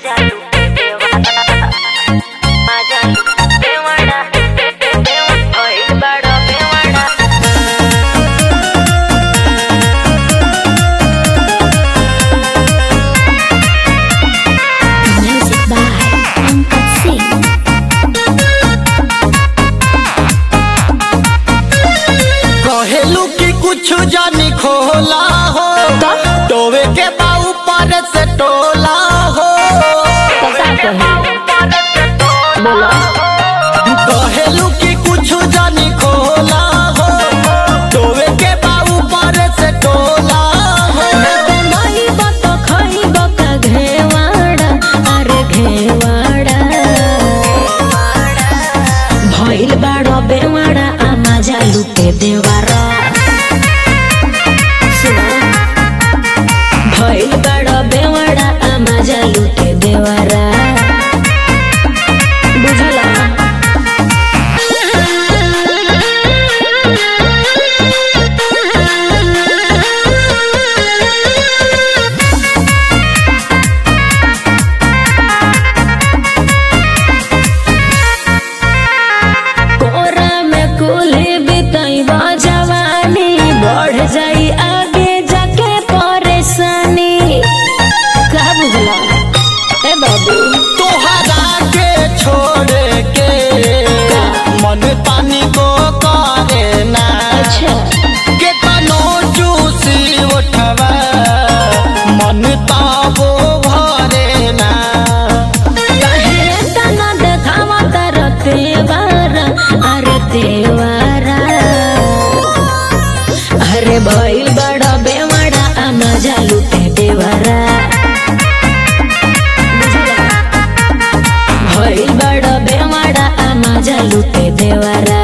मजा लूटे देवाड़ा मजा लूटे देवाड़ा ओए बड़ा Dewada. Music by Pankaj Singh। कहेलू कि कुछ जानी खोला हो टोवे के बाऊ पर से टोला हो। कहेलू कि कुछ जानी खोला हो टोवे के बाऊ पर से टोला हो। माई बात खई बका घेवाड़ा अरे घेवाड़ा भइल बाड़ो बेवाड़ा आ मजा लूटे देवारा। भइल बाड़ो बेवाड़ा आ मजा लूटे देवारा बुझला। कोरा में कुली बितैबा जवानी बढ़ जाई आगे जाके परेशानी। का बुझला ए बाबू तोहरा के छोड़ के मन पानी को करे ना। अच्छा के तनो चूसी उठवा मन ताबो भरे ना। काहे तना देखावा तर तेवारा अरे तेवारा अरे भइल बड़ा बेवाड़ा आ मजा लूटे देवारा बुझला। भइल बड़ा बेवाड़ा आ मजा लूटे देवारा।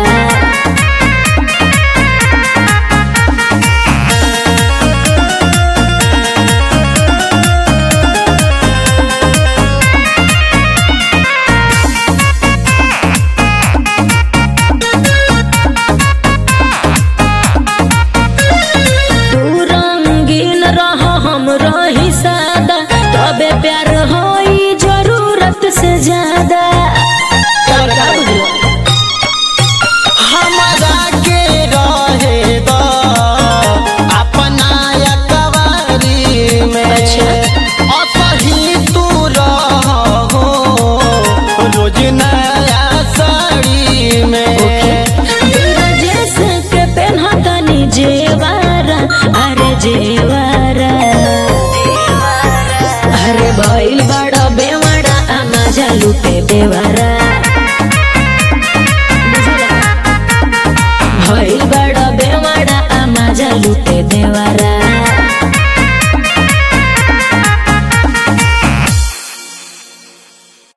तू रंगीन रह हम रही सादा तबे प्यार होई जरूरत से ज्यादा। और का बुझला हमरा के रहे दो अपना अकवारी में। अच्छा। असही तू रहो रोज नया साड़ी में। जैसे के पेन्हतनी जेवारा अरे जेवारा अरे भइल बड़ा बेवाड़ा आ मजा लूटे देवारा।